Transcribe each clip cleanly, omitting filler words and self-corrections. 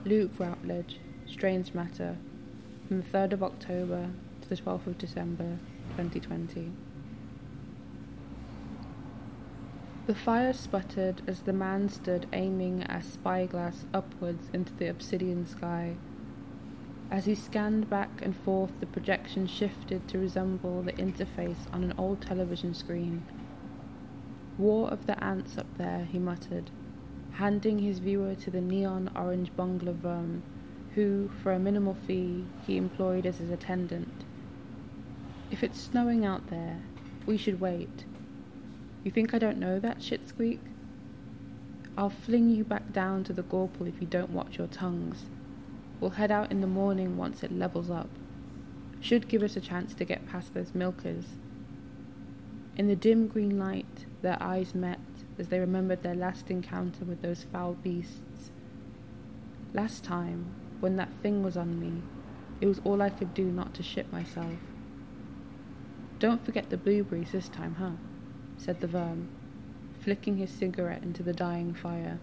Luke Routledge, Strange Matter, from the 3rd of October to the 12th of December 2020. The fire sputtered as the man stood aiming a spyglass upwards into the obsidian sky. As he scanned back and forth, the projection shifted to resemble the interface on an old television screen. "War of the ants up there," he muttered, handing his viewer to the neon-orange bungler Verm, who, for a minimal fee, he employed as his attendant. "If it's snowing out there, we should wait. You think I don't know that, shitsqueak? I'll fling you back down to the Gorple if you don't watch your tongues. We'll head out in the morning once it levels up. Should give us a chance to get past those milkers." In the dim green light, their eyes met as they remembered their last encounter with those foul beasts. "Last time, when that thing was on me, it was all I could do not to shit myself." "Don't forget the blueberries this time, huh?" said the Verm, flicking his cigarette into the dying fire.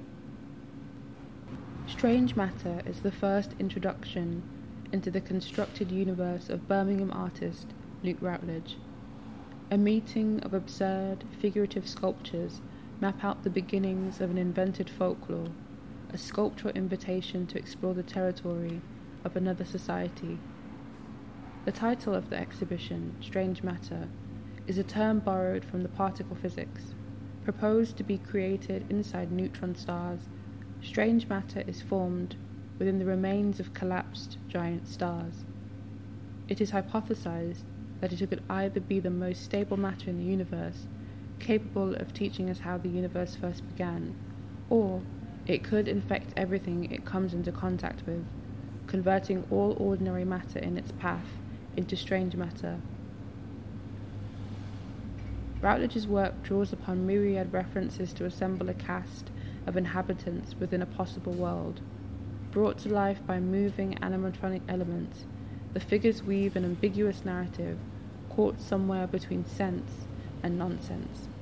Strange Matter is the first introduction into the constructed universe of Birmingham artist Luke Routledge. A meeting of absurd, figurative sculptures map out the beginnings of an invented folklore, a sculptural invitation to explore the territory of another society. The title of the exhibition, Strange Matter, is a term borrowed from the particle physics. Proposed to be created inside neutron stars, strange matter is formed within the remains of collapsed giant stars. It is hypothesized that it could either be the most stable matter in the universe, capable of teaching us how the universe first began, or it could infect everything it comes into contact with, converting all ordinary matter in its path into strange matter. Routledge's work draws upon myriad references to assemble a cast of inhabitants within a possible world. Brought to life by moving animatronic elements, the figures weave an ambiguous narrative, caught somewhere between sense and nonsense.